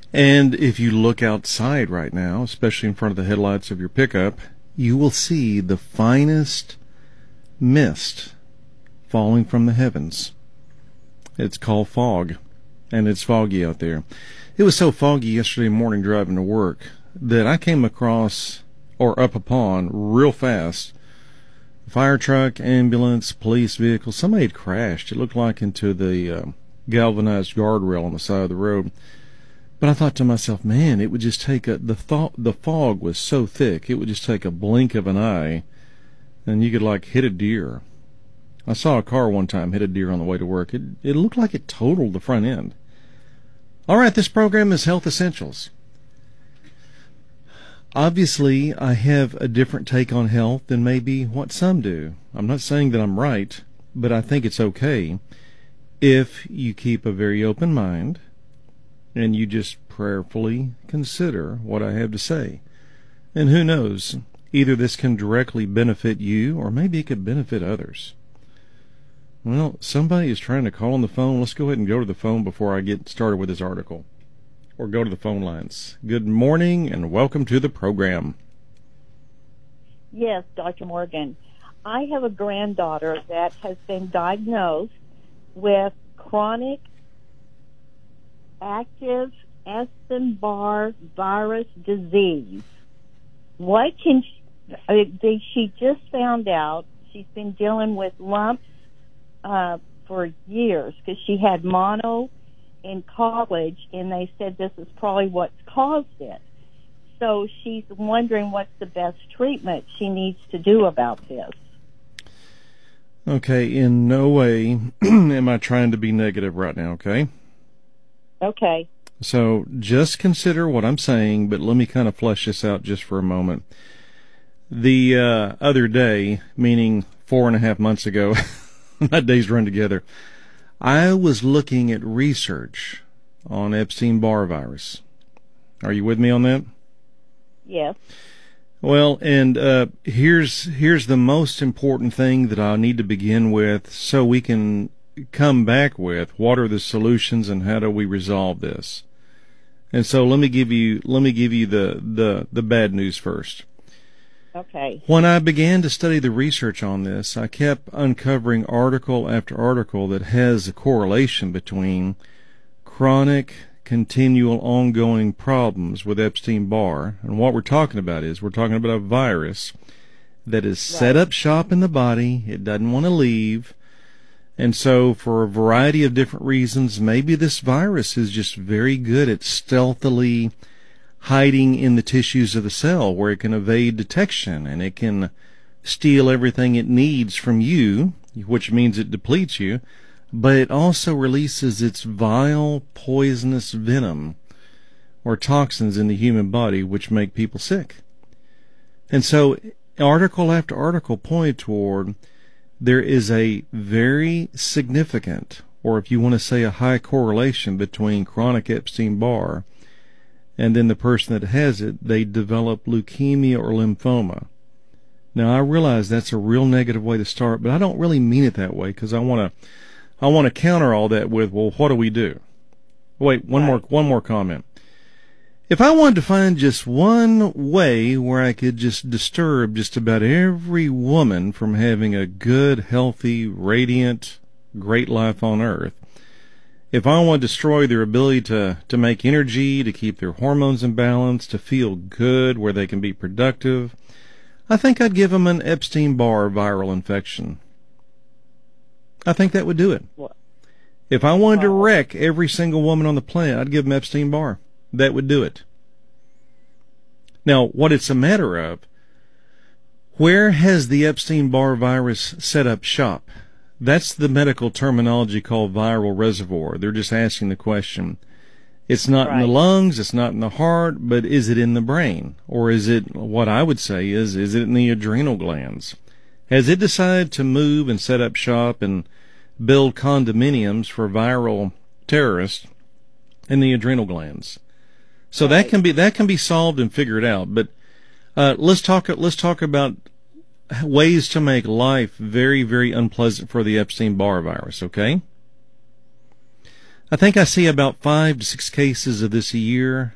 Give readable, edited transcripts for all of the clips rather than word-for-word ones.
And if you look outside right now, especially in front of the headlights of your pickup, you will see the finest mist falling from the heavens. It's called fog, and it's foggy out there. It was so foggy yesterday morning driving to work that I came across, or up upon, real fast, fire truck, ambulance, police vehicle. Somebody had crashed. It looked like into the galvanized guardrail on the side of the road. But I thought to myself, man, it would just take the fog was so thick, it would just take a blink of an eye, and you could like hit a deer. I saw a car one time hit a deer on the way to work. It looked like it totaled the front end. All right, this program is Health Essentials. Obviously, I have a different take on health than maybe what some do. I'm not saying that I'm right, but I think it's okay if you keep a very open mind and you just prayerfully consider what I have to say. And who knows, either this can directly benefit you or maybe it could benefit others. Well, somebody is trying to call on the phone. Let's go ahead and go to the phone before I get started with this article. Or go to the phone lines. Good morning and welcome to the program. Yes, Dr. Morgan. I have a granddaughter that has been diagnosed with chronic active Epstein-Barr virus disease. What can she just found out she's been dealing with lumps for years because she had mono in college, and they said this is probably what's caused it. So she's wondering what's the best treatment she needs to do about this. Okay, in no way am I trying to be negative right now, okay? Okay. So just consider what I'm saying, but let me kind of flesh this out just for a moment. The other day, meaning 4.5 months ago, my days run together, I was looking at research on Epstein-Barr virus. Are you with me on that? Yes. Well, and here's the most important thing that I need to begin with so we can come back with what are the solutions and how do we resolve this. And so let me give you the bad news first. Okay. When I began to study the research on this, I kept uncovering article after article that has a correlation between chronic, continual, ongoing problems with Epstein-Barr. And what we're talking about is we're talking about a virus that is set up shop in the body. It doesn't want to leave. And so for a variety of different reasons, maybe this virus is just very good at stealthily hiding in the tissues of the cell where it can evade detection and it can steal everything it needs from you, which means it depletes you, but it also releases its vile, poisonous venom or toxins in the human body which make people sick. And so article after article point toward there is a very significant, or if you want to say a high correlation between chronic Epstein-Barr and then the person that has it, they develop leukemia or lymphoma. Now, I realize that's a real negative way to start, but I don't really mean it that way because I want to counter all that with, well, what do we do? Wait, one more comment. If I wanted to find just one way where I could just disturb just about every woman from having a good, healthy, radiant, great life on earth, if I want to destroy their ability to make energy, to keep their hormones in balance, to feel good, where they can be productive, I think I'd give them an Epstein-Barr viral infection. I think that would do it. If I wanted to wreck every single woman on the planet, I'd give them Epstein-Barr. That would do it. Now, what it's a matter of, where has the Epstein-Barr virus set up shop? That's the medical terminology called viral reservoir. They're just asking the question. It's not in the lungs, it's not in the heart, but is it in the brain? Or is it, what I would say is it in the adrenal glands? Has it decided to move and set up shop and build condominiums for viral terrorists in the adrenal glands? So that can be solved and figured out. But let's talk about ways to make life very, very unpleasant for the Epstein-Barr virus, okay? I think I see about 5 to 6 cases of this a year.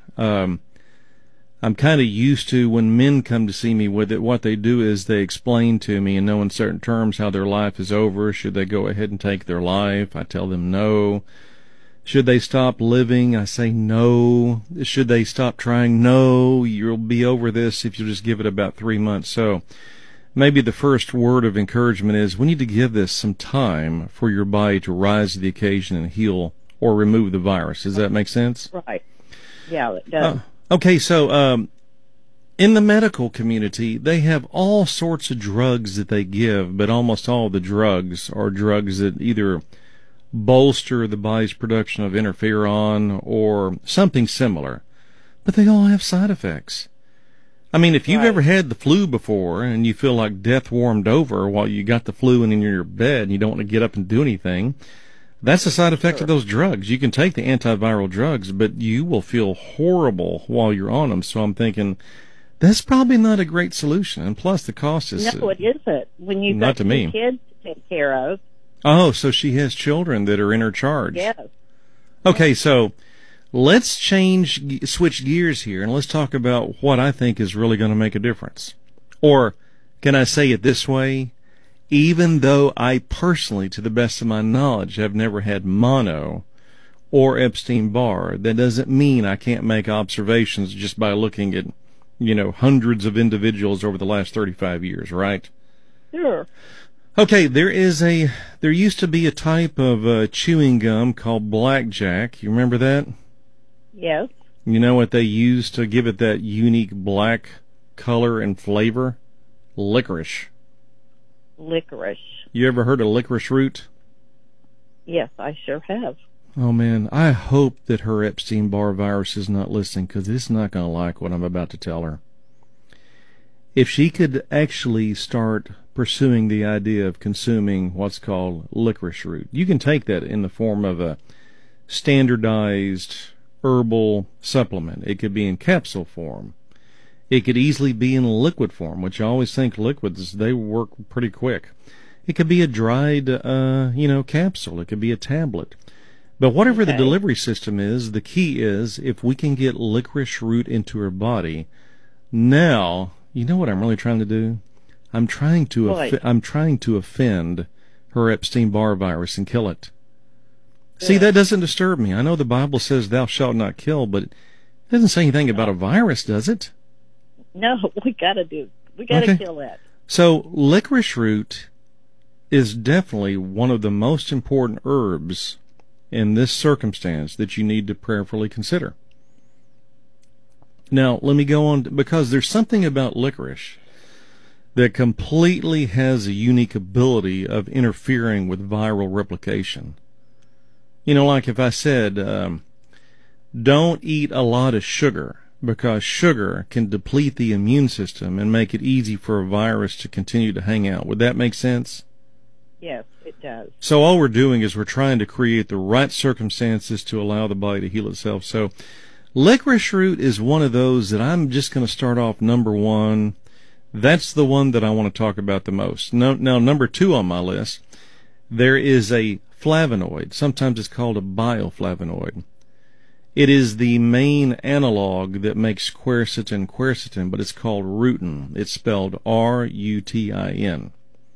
I'm kind of used to when men come to see me with it, what they do is they explain to me in no uncertain terms how their life is over. Should they go ahead and take their life? I tell them no. Should they stop living? I say no. Should they stop trying? No. You'll be over this if you just give it about 3 months. So maybe the first word of encouragement is we need to give this some time for your body to rise to the occasion and heal or remove the virus. Does that make sense? Right. Yeah, it does. Okay, so in the medical community, they have all sorts of drugs that they give, but almost all the drugs are drugs that either bolster the body's production of interferon or something similar. But they all have side effects. I mean, if you've ever had the flu before and you feel like death warmed over while you got the flu and in your bed and you don't want to get up and do anything, that's a side effect of those drugs. You can take the antiviral drugs, but you will feel horrible while you're on them. So I'm thinking that's probably not a great solution. And plus, the cost is no, it isn't. When you've got 2 kids to take care of. Oh, so she has children that are in her charge. Yes. Okay, so let's switch gears here, and let's talk about what I think is really going to make a difference. Or can I say it this way? Even though I personally, to the best of my knowledge, have never had mono or Epstein-Barr, that doesn't mean I can't make observations just by looking at, hundreds of individuals over the last 35 years, right? Sure. Okay, there used to be a type of chewing gum called Blackjack. You remember that? Yes. You know what they used to give it that unique black color and flavor? Licorice. Licorice. You ever heard of licorice root? Yes, I sure have. Oh, man, I hope that her Epstein-Barr virus is not listening, because it's not going to like what I'm about to tell her. If she could actually start pursuing the idea of consuming what's called licorice root, you can take that in the form of a standardized herbal supplement. It could be in capsule form. It could easily be in liquid form, which I always think liquids, they work pretty quick. It could be a dried, capsule. It could be a tablet. But whatever the delivery system is, the key is if we can get licorice root into her body. Now, you know what I'm really trying to do? I'm trying to offend her Epstein-Barr virus and kill it. Yeah. See, that doesn't disturb me. I know the Bible says thou shalt not kill, but it doesn't say anything about a virus, does it? No, we gotta kill that. So licorice root is definitely one of the most important herbs in this circumstance that you need to prayerfully consider. Now, let me go on, because there's something about licorice that completely has a unique ability of interfering with viral replication. Like if I said, don't eat a lot of sugar, because sugar can deplete the immune system and make it easy for a virus to continue to hang out. Would that make sense? Yes, it does. So all we're doing is we're trying to create the right circumstances to allow the body to heal itself. So licorice root is one of those that I'm just going to start off number 1. That's the one that I want to talk about the most. Now, number 2 on my list, there is a flavonoid. Sometimes it's called a bioflavonoid. It is the main analog that makes quercetin, but it's called rutin. It's spelled R-U-T-I-N.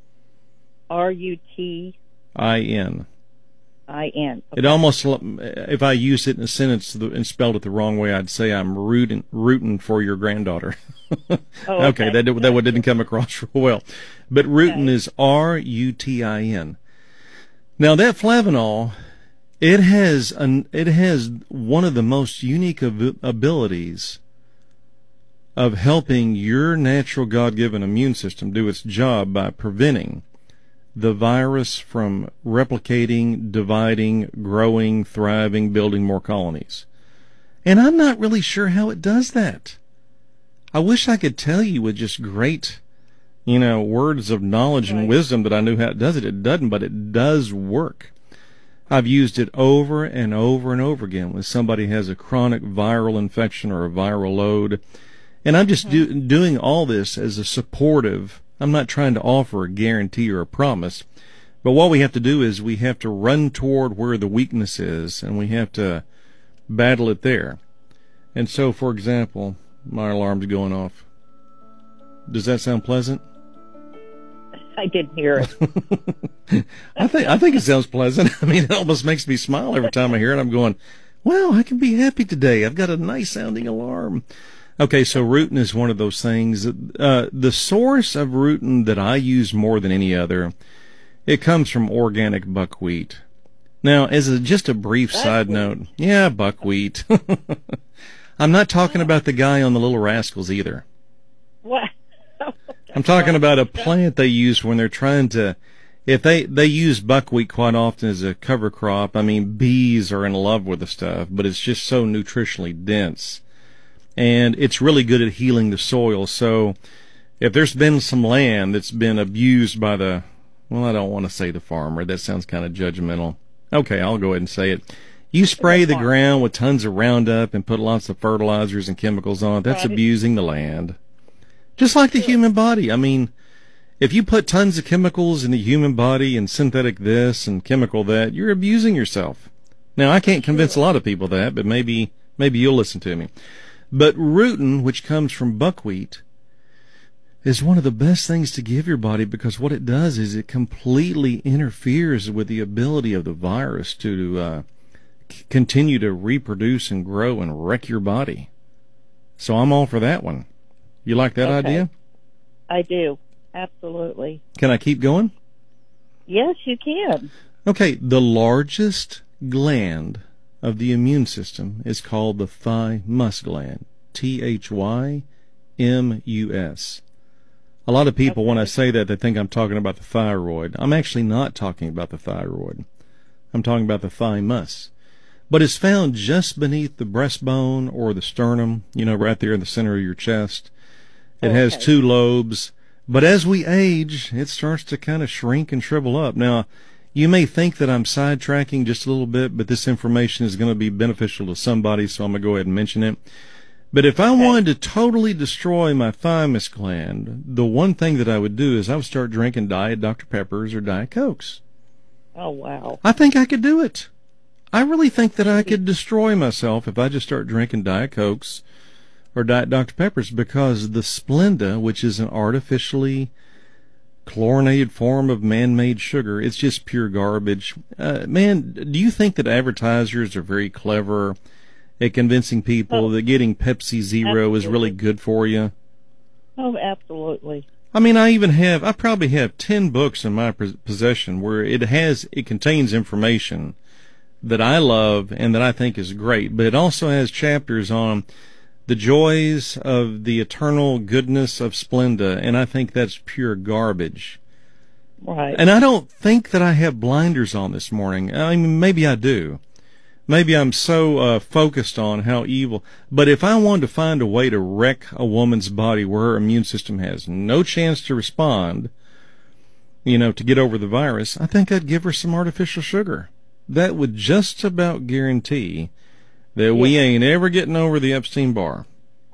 R-U-T-I-N. I-N. Okay. It almost, if I used it in a sentence and spelled it the wrong way, I'd say I'm rooting for your granddaughter. Okay, that didn't come across real well. But rutin is R-U-T-I-N. Now that flavanol, it has one of the most unique abilities of helping your natural God-given immune system do its job by preventing the virus from replicating, dividing, growing, thriving, building more colonies. And I'm not really sure how it does that. I wish I could tell you with just great, words of knowledge and wisdom that I knew how it does it. It doesn't, but it does work. I've used it over and over and over again when somebody has a chronic viral infection or a viral load. And I'm just doing all this as a supportive. I'm not trying to offer a guarantee or a promise, But what we have to do is we have to run toward where the weakness is, and we have to battle it there. And so, for example, my alarm's going off. Does that sound pleasant? I didn't hear it. I think it sounds pleasant. I mean, it almost makes me smile every time I hear it. I'm going, well, I can be happy today. I've got a nice sounding alarm. Okay, so rutin is one of those things. The source of rutin that I use more than any other, it comes from organic buckwheat. Now, as just a brief side note, yeah, buckwheat. I'm not talking about the guy on the Little Rascals either. What? I'm talking about a plant they use when they're trying to, if they use buckwheat quite often as a cover crop. I mean, bees are in love with the stuff, but it's just so nutritionally dense. And it's really good at healing the soil. So if there's been some land that's been abused by the, well, I don't want to say the farmer. That sounds kind of judgmental. Okay, I'll go ahead and say it. You spray the ground with tons of Roundup and put lots of fertilizers and chemicals on it. That's abusing the land. Just like the human body. I mean, if you put tons of chemicals in the human body and synthetic this and chemical that, you're abusing yourself. Now, I can't convince a lot of people that, but maybe you'll listen to me. But rutin, which comes from buckwheat, is one of the best things to give your body, because what it does is it completely interferes with the ability of the virus to continue to reproduce and grow and wreck your body. So I'm all for that one. You like that idea? I do. Absolutely. Can I keep going? Yes, you can. Okay, the largest gland of the immune system is called the thymus gland. Thymus. A lot of people, when I say that, they think I'm talking about the thyroid. I'm actually not talking about the thyroid. I'm talking about the thymus. But it's found just beneath the breastbone or the sternum, right there in the center of your chest. It has two lobes. But as we age, it starts to kind of shrink and shrivel up. Now, you may think that I'm sidetracking just a little bit, but this information is going to be beneficial to somebody, so I'm going to go ahead and mention it. But if I wanted to totally destroy my thymus gland, the one thing that I would do is I would start drinking Diet Dr. Peppers or Diet Cokes. Oh, wow. I think I could do it. I really think that I could destroy myself if I just start drinking Diet Cokes or Diet Dr. Peppers, because the Splenda, which is an artificially chlorinated form of man-made sugar, it's just pure garbage. Man, do you think that advertisers are very clever at convincing people that getting Pepsi Zero is really good for you? Oh, absolutely. I mean, I probably have 10 books in my possession where it contains information that I love and that I think is great, but it also has chapters on the joys of the eternal goodness of Splenda, and I think that's pure garbage. Right. And I don't think that I have blinders on this morning. I mean, maybe I do. Maybe I'm so focused on how evil. But if I wanted to find a way to wreck a woman's body where her immune system has no chance to respond, to get over the virus, I think I'd give her some artificial sugar. That would just about guarantee that we ain't ever getting over the Epstein bar.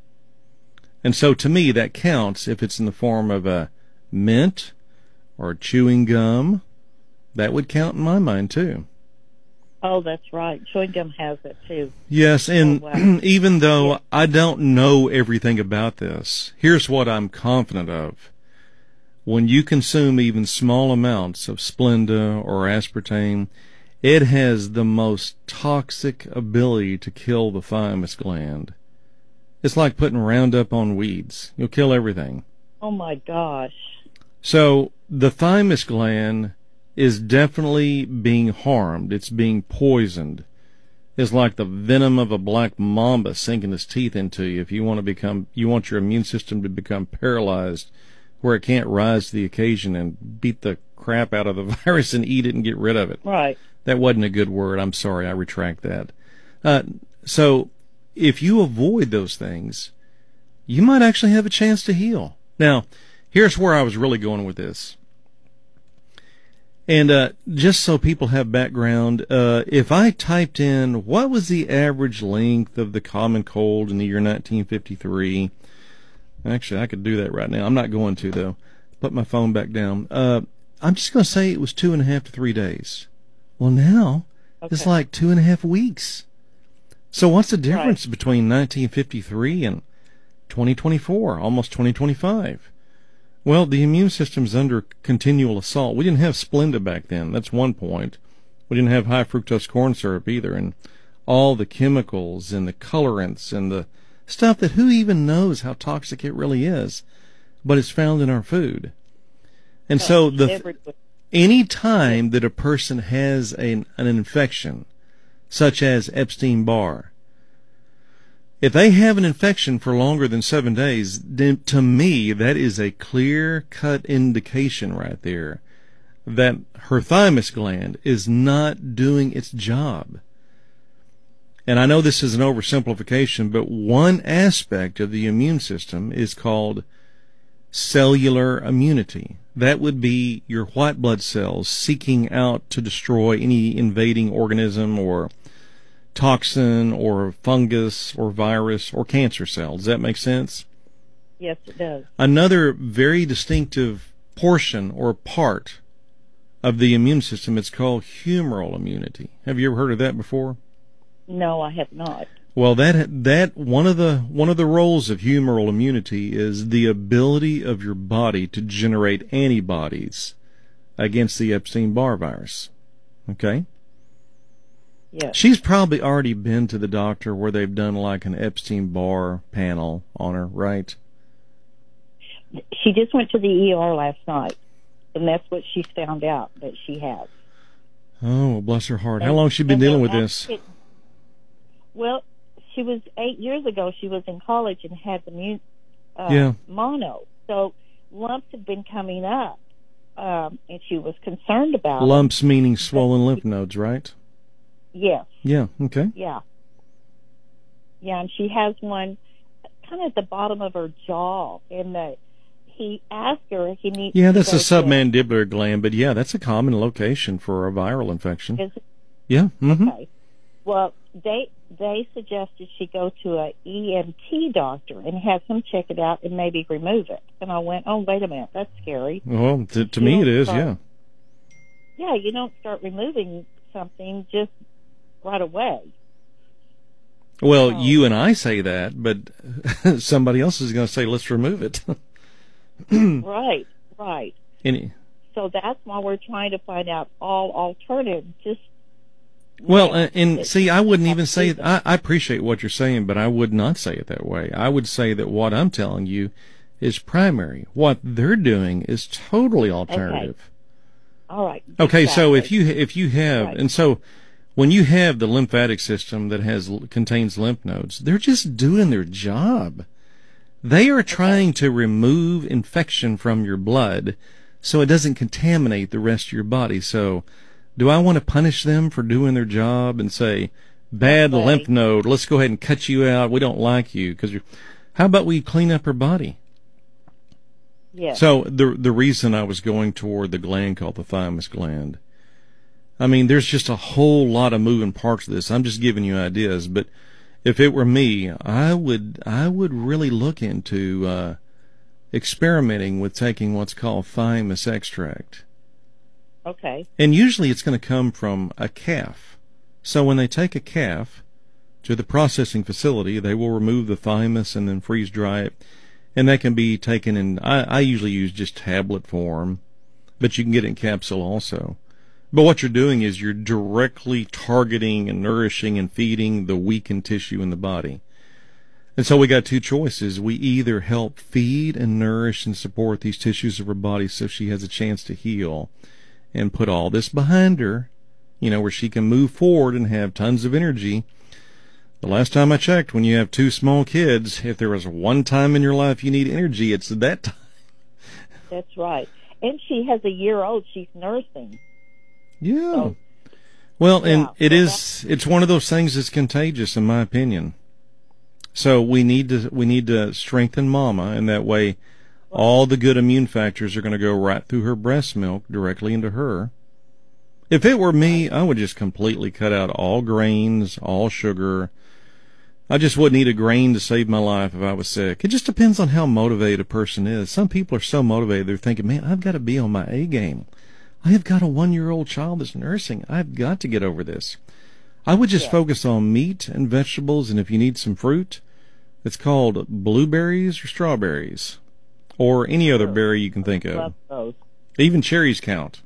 And so to me, that counts if it's in the form of a mint or chewing gum. That would count in my mind, too. Oh, that's right. Chewing gum has it, too. Yes, and even though I don't know everything about this, here's what I'm confident of. When you consume even small amounts of Splenda or aspartame, it has the most toxic ability to kill the thymus gland. It's like putting Roundup on weeds. You'll kill everything. Oh, my gosh. So the thymus gland is definitely being harmed. It's being poisoned. It's like the venom of a black mamba sinking its teeth into you. If you want your immune system to become paralyzed where it can't rise to the occasion and beat the crap out of the virus and eat it and get rid of it. Right. That wasn't a good word. I'm sorry. I retract that. So if you avoid those things, you might actually have a chance to heal. Now, here's where I was really going with this. And just so people have background, if I typed in what was the average length of the common cold in the year 1953, actually I could do that right now. I'm not going to, though. Put my phone back down. I'm just going to say it was 2.5 to 3 days. Well, now it's Okay. like 2.5 weeks. So what's the difference between 1953 and 2024, almost 2025? Well, the immune system's under continual assault. We didn't have Splenda back then. That's one point. We didn't have high fructose corn syrup either, and all the chemicals and the colorants and the stuff that who even knows how toxic it really is, but it's found in our food. And so any time that a person has an infection, such as Epstein-Barr, if they have an infection for longer than 7 days, then to me that is a clear-cut indication right there that her thymus gland is not doing its job. And I know this is an oversimplification, but one aspect of the immune system is called cellular immunity. That would be your white blood cells seeking out to destroy any invading organism or toxin or fungus or virus or cancer cells. Does that make sense? Yes, it does. Another very distinctive portion or part of the immune system, it's called humoral immunity. Have you ever heard of that before? No, I have not. Well, that one of the roles of humoral immunity is the ability of your body to generate antibodies against the Epstein-Barr virus. Okay? Yes. She's probably already been to the doctor where they've done like an Epstein-Barr panel on her, right? She just went to the ER last night, and that's what she found out that she has. Oh, bless her heart. How long has she been dealing with this? Well, she was 8 years ago. She was in college and had the mono. So lumps have been coming up, and she was concerned about lumps meaning swollen lymph nodes, right? Yes. Yeah. Okay. Yeah. Yeah, and she has one kind of at the bottom of her jaw, and he asked her he needs. Yeah, that's a submandibular gland, but yeah, that's a common location for a viral infection. Is it? Yeah. Mm-hmm. Okay. Well, they suggested she go to a ENT doctor and have him check it out and maybe remove it. And I went, oh, wait a minute, that's scary. Well, to me it is, yeah. Yeah, you don't start removing something just right away. Well, you and I say that, but somebody else is going to say, let's remove it. Right. So that's why we're trying to find out all alternatives. See, I wouldn't even say, I appreciate what you're saying, but I would not say it that way. I would say that what I'm telling you is primary. What they're doing is totally alternative. Okay. All right. Okay, exactly. so if you have, right. And so when you have the lymphatic system that contains lymph nodes, they're just doing their job. They are trying to remove infection from your blood so it doesn't contaminate the rest of your body. So do I want to punish them for doing their job and say, bad lymph node, let's go ahead and cut you out, we don't like you? How about we clean up her body? Yes. So the reason I was going toward the gland called the thymus gland, I mean, there's just a whole lot of moving parts of this. I'm just giving you ideas, but if it were me, I would really look into experimenting with taking what's called thymus extract. Okay. And usually it's going to come from a calf. So when they take a calf to the processing facility, they will remove the thymus and then freeze dry it. And that can be taken in, I usually use just tablet form, but you can get it in capsule also. But what you're doing is you're directly targeting and nourishing and feeding the weakened tissue in the body. And so we got two choices. We either help feed and nourish and support these tissues of her body so she has a chance to heal and put all this behind her, where she can move forward and have tons of energy. The last time I checked, when you have two small kids, if there was one time in your life you need energy, it's that time. That's right. And she has a year-old. She's nursing. Yeah. So, well, and it's one of those things that's contagious, in my opinion. So we need to strengthen Mama, and that way all the good immune factors are going to go right through her breast milk directly into her. If it were me, I would just completely cut out all grains, all sugar. I just wouldn't eat a grain to save my life if I was sick. It just depends on how motivated a person is. Some people are so motivated, they're thinking, man, I've got to be on my A game. I have got a 1-year-old child that's nursing. I've got to get over this. I would just focus on meat and vegetables, and if you need some fruit, it's called blueberries or strawberries, or any other berry you can think of. Love those. Even cherries count.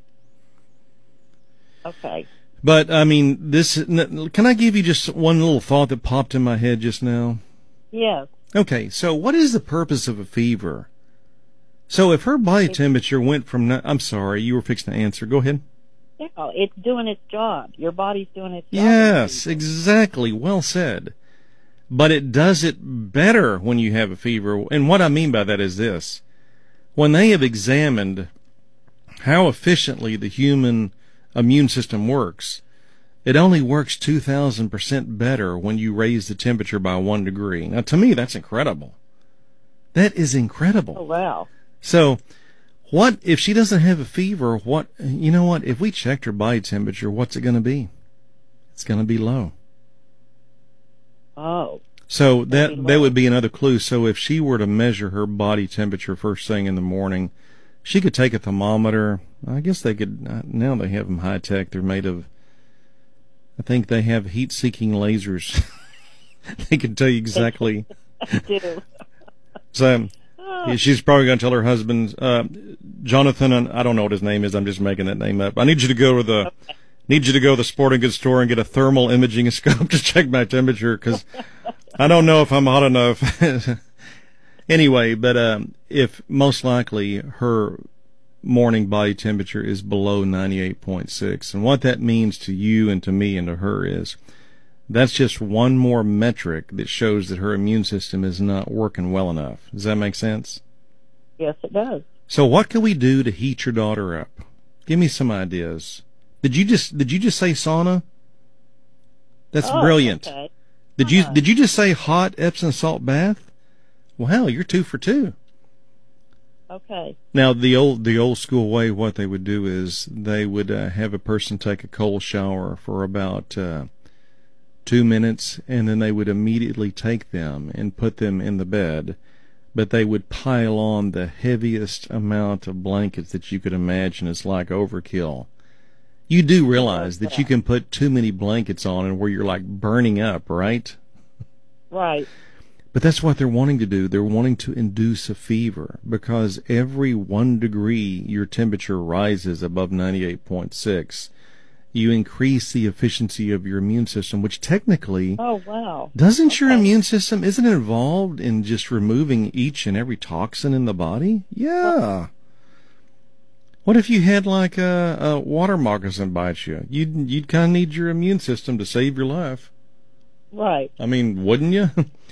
Okay. But, I mean, can I give you just one little thought that popped in my head just now? Yes. Okay, so what is the purpose of a fever? So if her body temperature went from, I'm sorry, you were fixing to answer. Go ahead. Yeah, it's doing its job. Your body's doing its job. Yes, exactly. Well said. But it does it better when you have a fever. And what I mean by that is this. When they have examined how efficiently the human immune system works, it only works 2,000% better when you raise the temperature by 1 degree. Now, to me, that's incredible. That is incredible. Oh, wow. So, what if she doesn't have a fever? You know what? If we checked her body temperature, what's it going to be? It's going to be low. Oh. So that would be another clue. So if she were to measure her body temperature first thing in the morning, she could take a thermometer. I guess they could. Now they have them high tech. They're made of. I think they have heat-seeking lasers. They can tell you exactly. I do. So. She's probably going to tell her husband, Jonathan, and I don't know what his name is. I'm just making that name up. I need you to go to the sporting goods store and get a thermal imaging scope to check my temperature because I don't know if I'm hot enough. Anyway, but if most likely her morning body temperature is below 98.6, and what that means to you and to me and to her is that's just one more metric that shows that her immune system is not working well enough. Does that make sense? Yes, it does. So what can we do to heat your daughter up? Give me some ideas. Did you just say sauna? That's brilliant. Okay. Did you just say hot Epsom salt bath? Wow, you're 2 for 2. Okay. Now the old school way, what they would do is they would have a person take a cold shower for about 2 minutes, and then they would immediately take them and put them in the bed, but they would pile on the heaviest amount of blankets that you could imagine. It's like overkill. You do realize that you can put too many blankets on and where you're like burning up, right? Right. But that's what they're wanting to do. They're wanting to induce a fever because every 1 degree your temperature rises above 98.6. You increase the efficiency of your immune system, which technically, oh wow, doesn't your immune system, isn't it involved in just removing each and every toxin in the body? Yeah. What if you had like a water moccasin bite you? You'd kind of need your immune system to save your life. Right. I mean, wouldn't you?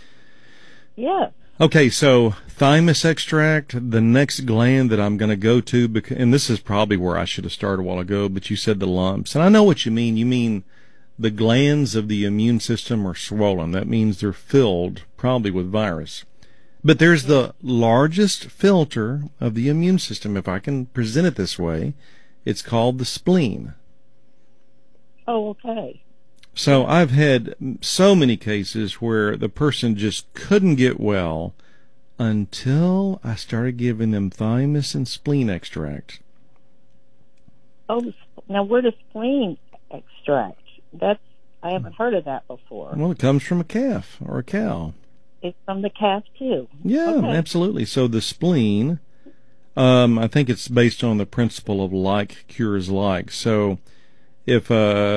Yeah. Okay, so thymus extract, the next gland that I'm going to go to, and this is probably where I should have started a while ago, but you said the lumps. And I know what you mean. You mean the glands of the immune system are swollen. That means they're filled probably with virus. But there's the largest filter of the immune system, if I can present it this way. It's called the spleen. Oh, okay. So I've had so many cases where the person just couldn't get well until I started giving them thymus and spleen extract. Oh, now where does spleen extract? I haven't heard of that before. Well, it comes from a calf or a cow. It's from the calf too. Yeah, okay. Absolutely. So the spleen, I think it's based on the principle of like cures like. So if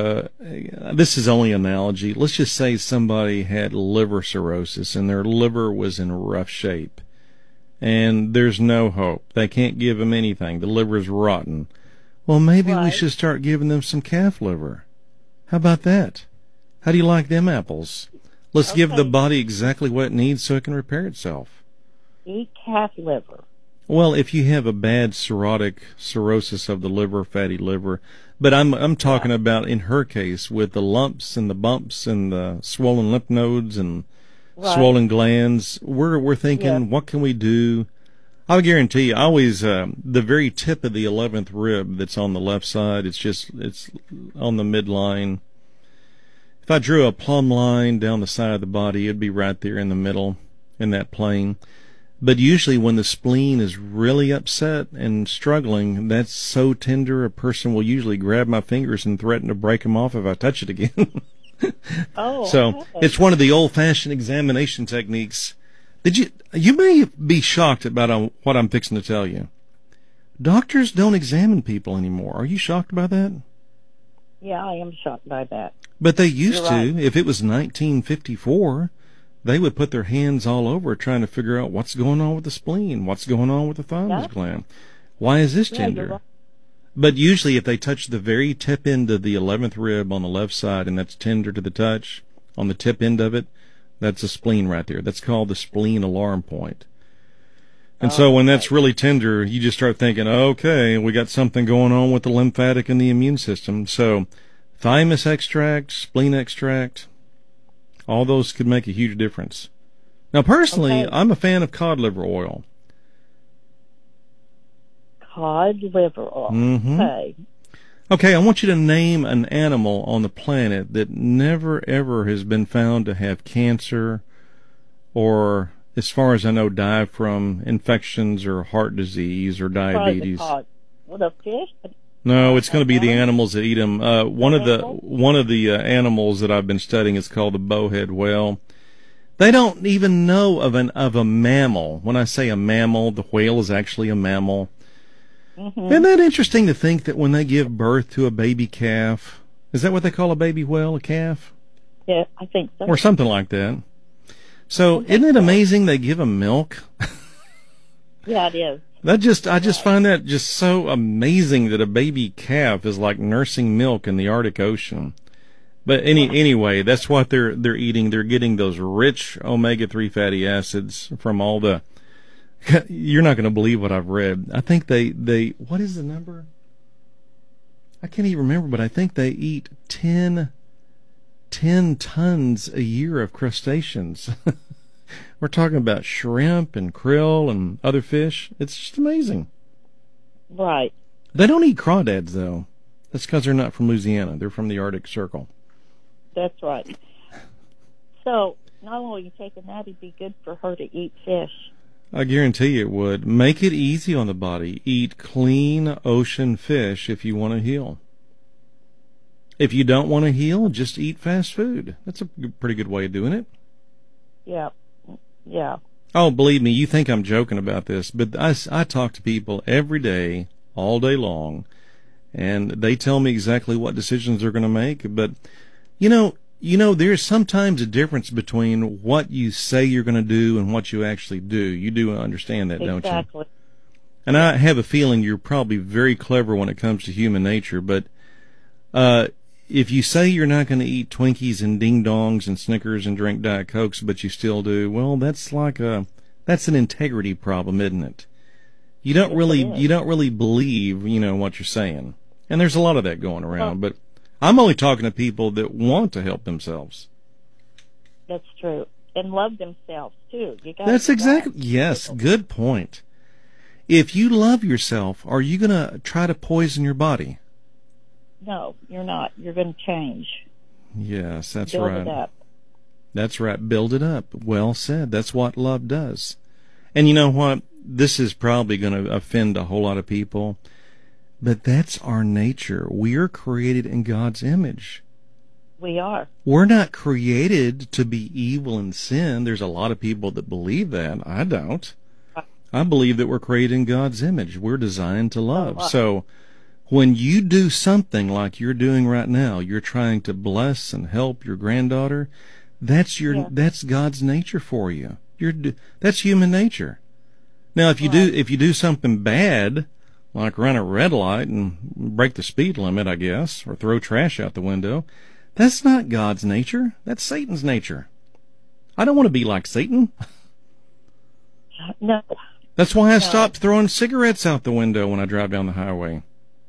this is only analogy, let's just say somebody had liver cirrhosis and their liver was in rough shape and there's no hope. They can't give them anything. The liver is rotten. Well, maybe we should start giving them some calf liver. How about that? How do you like them apples? Let's give the body exactly what it needs so it can repair itself. Eat calf liver. Well, if you have a bad cirrhosis of the liver, fatty liver, but I'm talking about in her case with the lumps and the bumps and the swollen lymph nodes and swollen glands. We're thinking, what can we do? I'll guarantee you, I always the very tip of the 11th rib that's on the left side. It's on the midline. If I drew a plumb line down the side of the body, it'd be right there in the middle, in that plane. But usually when the spleen is really upset and struggling, that's so tender a person will usually grab my fingers and threaten to break them off if I touch it again. Oh, So okay. it's one of the old-fashioned examination techniques. You may be shocked about what I'm fixing to tell you. Doctors don't examine people anymore. Are you shocked by that? Yeah, I am shocked by that. But they used You're to. right. If it was 1954, they would put their hands all over it trying to figure out what's going on with the spleen, what's going on with the thymus Yeah. gland. Why is this Yeah, you're tender? right. But usually if they touch the very tip end of the 11th rib on the left side, and that's tender to the touch, on the tip end of it, that's a spleen right there. That's called the spleen alarm point. And so when that's really tender, you just start thinking, okay, we got something going on with the lymphatic and the immune system. So thymus extract, spleen extract, all those could make a huge difference. Now, personally, Okay. I'm a fan of cod liver oil. Cod liver oil. Mhm. Okay. Okay, I want you to name an animal on the planet that never, ever has been found to have cancer or, as far as I know, die from infections or heart disease or Probably the diabetes. cod. Well, the fish. No, it's going to be the animals that eat them. One of the animals that I've been studying is called the bowhead whale. They don't even know of a mammal. When I say a mammal, the whale is actually a mammal. Mm-hmm. Isn't that interesting to think that when they give birth to a baby calf, is that what they call a baby whale, a calf? Yeah, I think so. Or something like that. So isn't it amazing they give them milk? Yeah, it is. I just find that just so amazing that a baby calf is like nursing milk in the Arctic Ocean. But anyway, that's what they're eating. They're getting those rich omega-3 fatty acids from all the. You're not going to believe what I've read. I think they what is the number? I can't even remember, but I think they eat 10 tons a year of crustaceans. We're talking about shrimp and krill and other fish. It's just amazing. Right. They don't eat crawdads, though. That's because they're not from Louisiana. They're from the Arctic Circle. That's right. So, not only taking that, it'd be good for her to eat fish. I guarantee you it would. Make it easy on the body. Eat clean ocean fish if you want to heal. If you don't want to heal, just eat fast food. That's a pretty good way of doing it. Yeah. Yeah. Oh, believe me, you think I'm joking about this, but I talk to people every day, all day long, and they tell me exactly what decisions they're going to make. But, you know, there's sometimes a difference between what you say you're going to do and what you actually do. You do understand that, don't you? Exactly. And I have a feeling you're probably very clever when it comes to human nature, but if you say you're not going to eat Twinkies and Ding Dongs and Snickers and drink Diet Cokes, but you still do, well, that's an integrity problem, isn't it? You don't really believe, what you're saying. And there's a lot of that going around, but I'm only talking to people that want to help themselves. That's true. And love themselves, too. That's exactly, yes, good point. If you love yourself, are you going to try to poison your body? No, you're not. You're going to change. Yes, that's Build right. it up. That's right. Build it up. Well said. That's what love does. And you know what? This is probably going to offend a whole lot of people, but that's our nature. We are created in God's image. We are. We're not created to be evil and sin. There's a lot of people that believe that. I don't. I believe that we're created in God's image. We're designed to love. So when you do something like you're doing right now, you're trying to bless and help your granddaughter, that's God's nature for you. That's human nature. Now, if you do something bad, like run a red light and break the speed limit, I guess, or throw trash out the window, that's not God's nature. That's Satan's nature. I don't want to be like Satan. No. That's why I stopped throwing cigarettes out the window when I drive down the highway.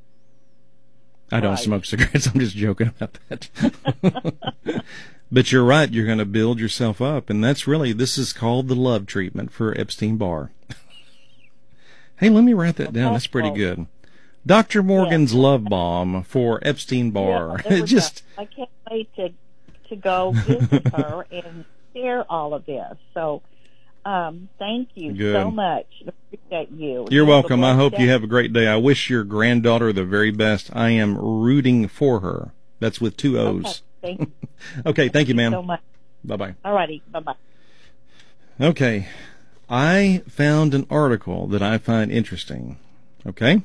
I don't smoke cigarettes. I'm just joking about that. But you're right. You're going to build yourself up. And this is called the love treatment for Epstein-Barr. Hey, let me write that down. That's pretty good. Dr. Morgan's love bomb for Epstein-Barr. Yeah, I can't wait to go visit her and share all of this. So Thank you Good. so much. Appreciate you. You're Have a welcome. I blessed hope day. you have a great day. I wish your granddaughter the very best. I am rooting for her. That's with 2 O's. Okay, thank you Okay, thank you, ma'am. so much. Bye-bye. All righty, bye-bye. Okay, I found an article that I find interesting. Okay?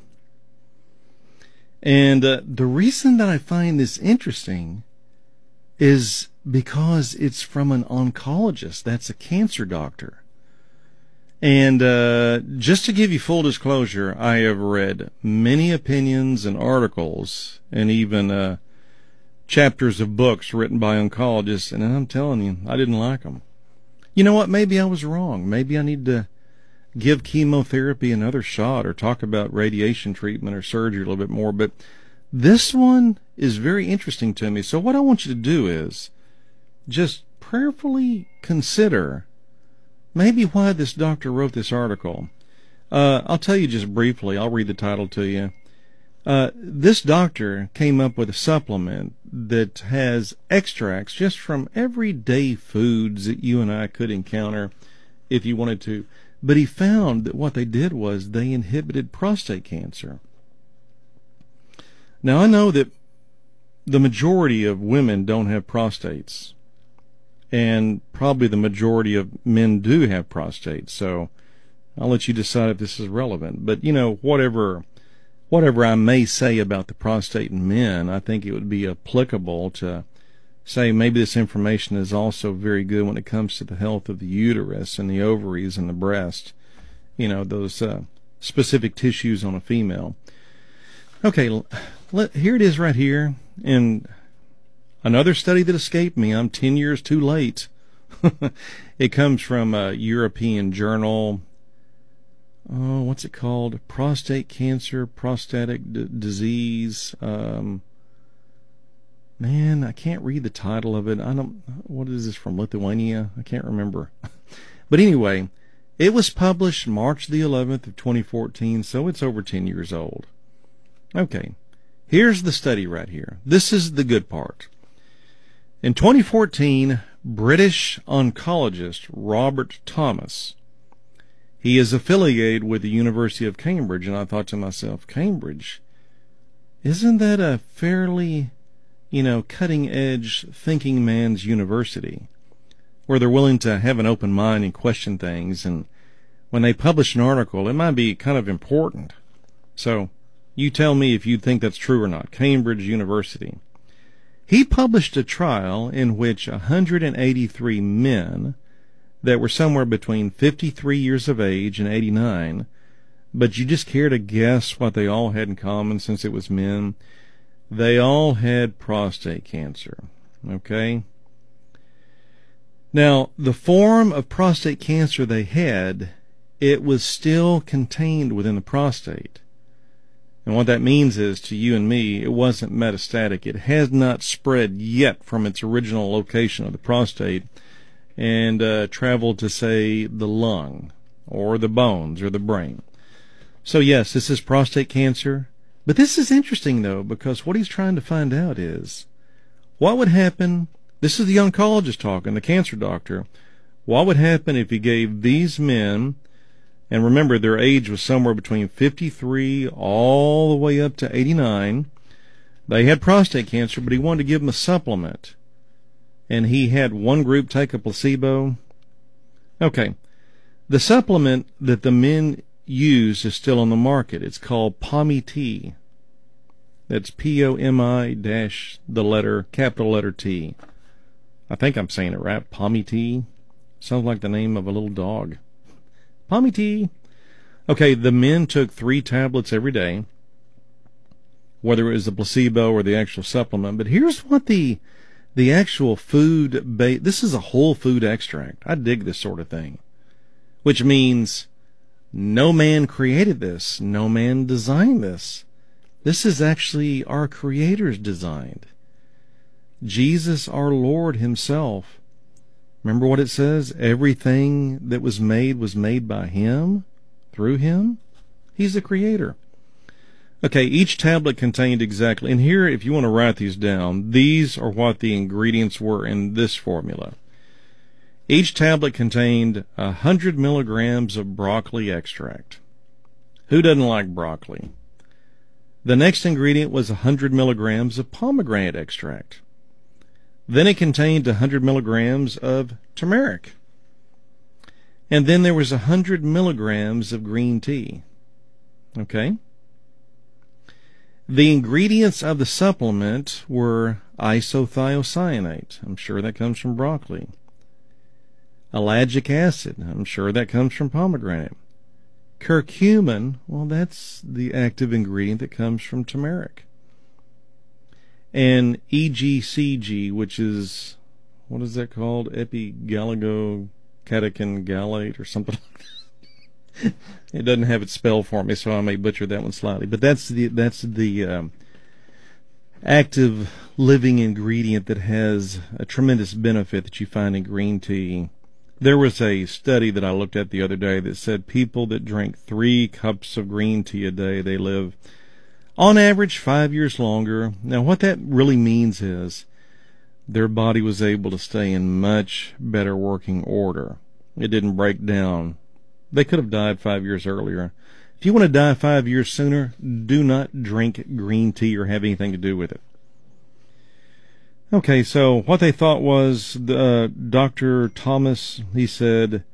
And the reason that I find this interesting is because it's from an oncologist. That's a cancer doctor. And just to give you full disclosure, I have read many opinions and articles and even chapters of books written by oncologists, and I'm telling you, I didn't like them. You know what? Maybe I was wrong. Maybe I need to give chemotherapy another shot or talk about radiation treatment or surgery a little bit more. But this one is very interesting to me. So what I want you to do is just prayerfully consider maybe why this doctor wrote this article. I'll tell you just briefly. I'll read the title to you. This doctor came up with a supplement that has extracts just from everyday foods that you and I could encounter if you wanted to. But he found that what they did was they inhibited prostate cancer. Now, I know that the majority of women don't have prostates, and probably the majority of men do have prostates, so I'll let you decide if this is relevant. But, you know, whatever I may say about the prostate in men, I think it would be applicable to say maybe this information is also very good when it comes to the health of the uterus and the ovaries and the breast, you know, those specific tissues on a female. Okay, here it is right here. And another study that escaped me, I'm 10 years too late. It comes from a European journal. Oh, what's it called? Prostate cancer, prostatic disease. Man, I can't read the title of it. What is this, from Lithuania? I can't remember. But anyway, it was published March the 11th of 2014, so it's over 10 years old. Okay, here's the study right here. This is the good part. In 2014, British oncologist Robert Thomas, he is affiliated with the University of Cambridge, and I thought to myself, Cambridge? Isn't that a fairly, cutting-edge thinking man's university, where they're willing to have an open mind and question things, and when they publish an article, it might be kind of important. So, you tell me if you think that's true or not. Cambridge University. He published a trial in which 183 men that were somewhere between 53 years of age and 89, but you just care to guess what they all had in common since it was men? They all had prostate cancer. Okay? Now, the form of prostate cancer they had, it was still contained within the prostate. And what that means is, to you and me, it wasn't metastatic. It has not spread yet from its original location of the prostate and traveled to, say, the lung or the bones or the brain. So, yes, this is prostate cancer. But this is interesting, though, because what he's trying to find out is what would happen. This is the oncologist talking, the cancer doctor. What would happen if he gave these men, and remember their age was somewhere between 53 all the way up to 89. They had prostate cancer, but he wanted to give them a supplement. And he had one group take a placebo. Okay. The supplement that the men use is still on the market. It's called POMI-T. That's POMI dash the letter, capital letter T. I think I'm saying it right. POMI-T. Sounds like the name of a little dog. POMI-T. Okay, the men took 3 tablets every day, whether it was the placebo or the actual supplement. But here's what the actual food this is a whole food extract. I dig this sort of thing. Which means no man created this. No man designed this. This is actually our Creator's designed. Jesus, our Lord himself. Remember what it says? Everything that was made by him, through him. He's the Creator. Okay, each tablet contained exactly, and here, if you want to write these down, these are what the ingredients were in this formula. Each tablet contained 100 milligrams of broccoli extract. Who doesn't like broccoli? The next ingredient was 100 milligrams of pomegranate extract. Then it contained 100 milligrams of turmeric. And then there was 100 milligrams of green tea. Okay? The ingredients of the supplement were isothiocyanate. I'm sure that comes from broccoli. Ellagic acid. I'm sure that comes from pomegranate. Curcumin. Well, that's the active ingredient that comes from turmeric. And EGCG, which is, what is that called? Epigallocatechin gallate or something like that. It doesn't have it spelled for me, so I may butcher that one slightly. But that's the active living ingredient that has a tremendous benefit that you find in green tea. There was a study that I looked at the other day that said people that drink 3 cups of green tea a day, they live on average 5 years longer. Now, what that really means is their body was able to stay in much better working order. It didn't break down. They could have died 5 years earlier. If you want to die 5 years sooner, do not drink green tea or have anything to do with it. Okay, so what they thought was, Dr. Thomas, he said,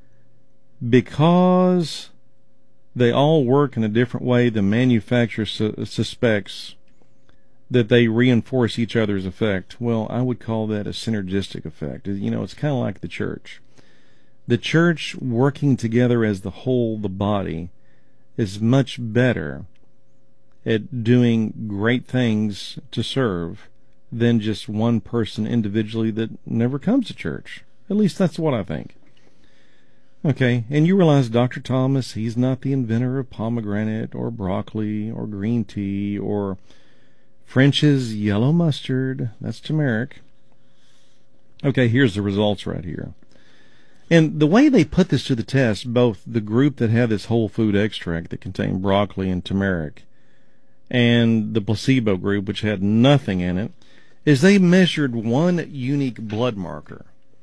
because they all work in a different way, the manufacturer suspects that they reinforce each other's effect. Well, I would call that a synergistic effect. You know, it's kind of like the church. The church working together as the whole, the body, is much better at doing great things to serve than just one person individually that never comes to church. At least that's what I think. Okay, and you realize Dr. Thomas, he's not the inventor of pomegranate or broccoli or green tea or French's yellow mustard. That's turmeric. Okay, here's the results right here. And the way they put this to the test, both the group that had this whole food extract that contained broccoli and turmeric and the placebo group, which had nothing in it, is they measured one unique blood marker.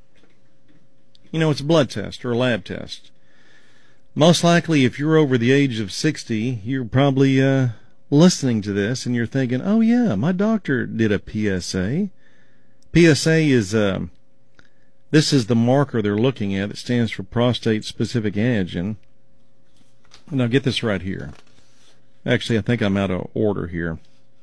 You know, it's a blood test or a lab test. Most likely, if you're over the age of 60, you're probably listening to this and you're thinking, oh yeah, my doctor did a PSA. PSA is, this is the marker they're looking at. It stands for prostate-specific antigen. Now get this right here. Actually, I think I'm out of order here.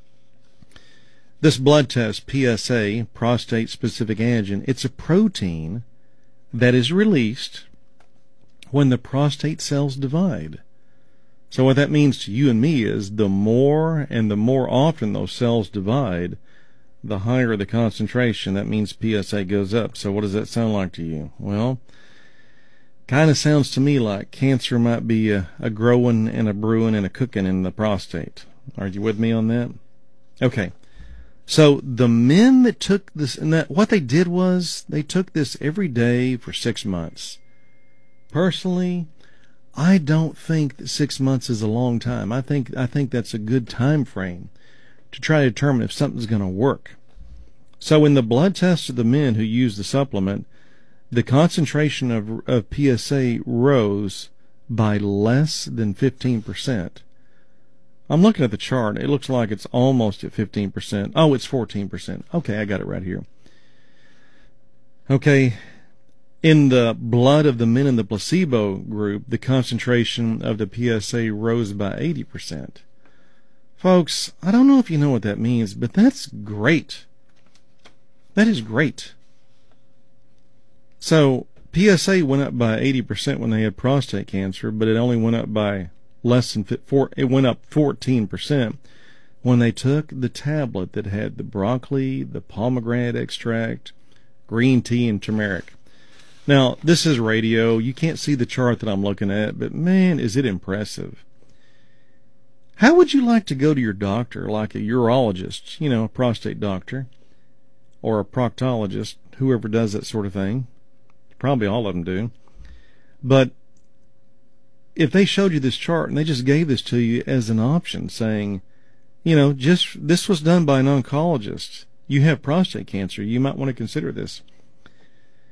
This blood test, PSA, prostate-specific antigen, it's a protein that is released when the prostate cells divide. So what that means to you and me is the more and the more often those cells divide, the higher the concentration. That means PSA goes up. So what does that sound like to you? Well, kind of sounds to me like cancer might be a growing and a brewing and a cooking in the prostate. Are you with me on that? Okay. So the men that took this, and that what they did was they took this every day for 6 months. Personally, I don't think that 6 months is a long time. I think that's a good time frame to try to determine if something's going to work. So in the blood test of the men who used the supplement, the concentration of PSA rose by less than 15%. I'm looking at the chart. It looks like it's almost at 15%. Oh, it's 14%. Okay, I got it right here. Okay, in the blood of the men in the placebo group, the concentration of the PSA rose by 80%. Folks, I don't know if you know what that means, but that's great. That is great. So, PSA went up by 80% when they had prostate cancer, but it only went up by it went up 14% when they took the tablet that had the broccoli, the pomegranate extract, green tea, and turmeric. Now, this is radio. You can't see the chart that I'm looking at, but man, is it impressive. How would you like to go to your doctor, like a urologist, you know, a prostate doctor, or a proctologist, whoever does that sort of thing? Probably all of them do. But if they showed you this chart and they just gave this to you as an option, saying, you know, just this was done by an oncologist. You have prostate cancer. You might want to consider this.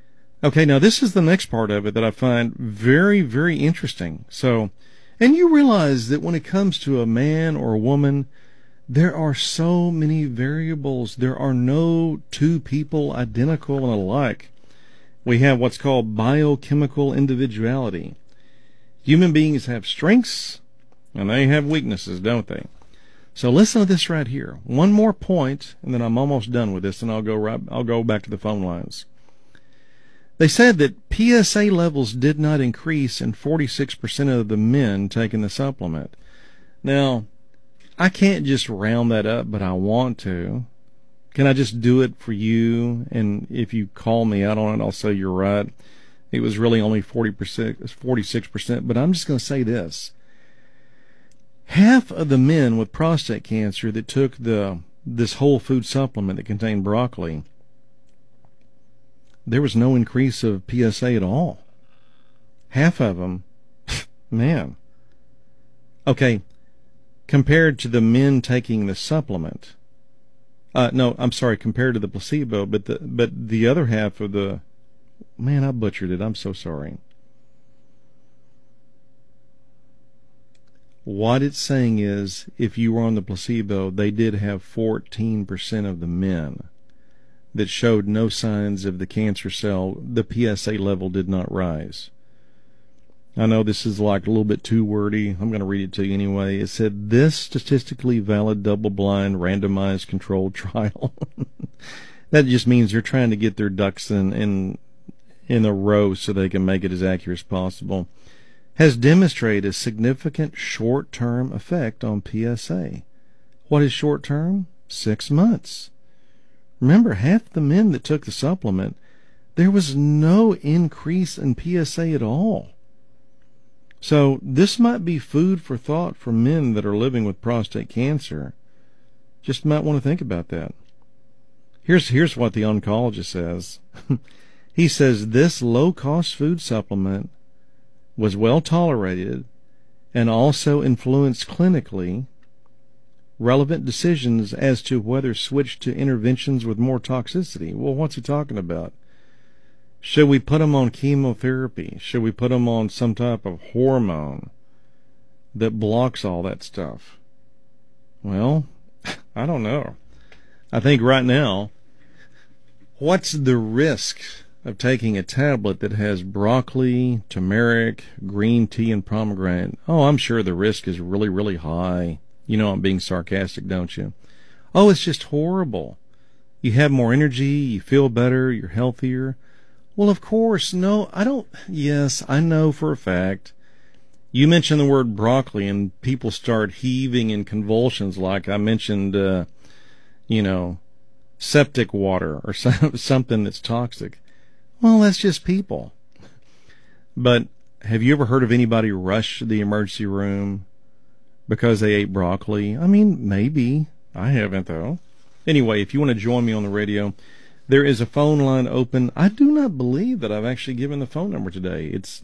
Okay, now this is the next part of it that I find very, very interesting. So, and you realize that when it comes to a man or a woman, there are so many variables. There are no two people identical and alike. We have what's called biochemical individuality. Human beings have strengths and they have weaknesses, don't they? So listen to this right here. One more point, and then I'm almost done with this, and I'll go back to the phone lines. They said that PSA levels did not increase in 46% of the men taking the supplement. Now, I can't just round that up, but I want to. Can I just do it for you? And if you call me out on it, I'll say you're right. It was really only 46%, but I'm just going to say this. Half of the men with prostate cancer that took this whole food supplement that contained broccoli, there was no increase of PSA at all. Half of them, man. Okay, compared to the men taking the supplement. No, I'm sorry, compared to the placebo, but the other half of the, man, I butchered it. I'm so sorry. What it's saying is, if you were on the placebo, they did have 14% of the men that showed no signs of the cancer cell. The PSA level did not rise. I know this is like a little bit too wordy. I'm going to read it to you anyway. It said, this statistically valid double-blind randomized controlled trial. That just means they're trying to get their ducks in a row so they can make it as accurate as possible. Has demonstrated a significant short-term effect on PSA. What is short-term? 6 months. Remember, half the men that took the supplement, there was no increase in PSA at all. So this might be food for thought for men that are living with prostate cancer. Just might want to think about that. Here's what the oncologist says. He says this low-cost food supplement was well tolerated and also influenced clinically relevant decisions as to whether switch to interventions with more toxicity. Well, what's he talking about? Should we put them on chemotherapy? Should we put them on some type of hormone that blocks all that stuff? Well, I don't know. I think right now, what's the risk of taking a tablet that has broccoli, turmeric, green tea, and pomegranate? Oh, I'm sure the risk is really, really high. You know I'm being sarcastic, don't you? Oh, it's just horrible. You have more energy, you feel better, you're healthier. Well, of course, no, I don't. Yes, I know for a fact. You mention the word broccoli and people start heaving in convulsions like I mentioned, septic water or something that's toxic. Well, that's just people. But have you ever heard of anybody rush the emergency room because they ate broccoli? I mean, maybe. I haven't, though. Anyway, if you want to join me on the radio, there is a phone line open. I do not believe that I've actually given the phone number today. It's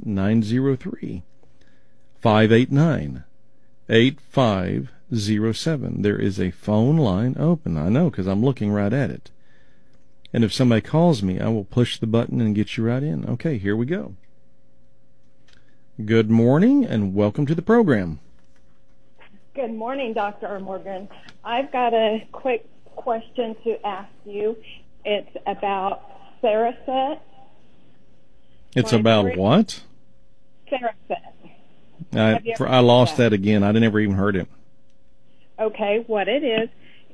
903-589-8507. There is a phone line open. I know, because I'm looking right at it. And if somebody calls me, I will push the button and get you right in. Okay, here we go. Good morning, and welcome to the program. Good morning, Dr. Morgan. I've got a quick question to ask you. It's about Cerazette. It's about what? Cerazette. I lost that again. I never even heard it. Okay, what it is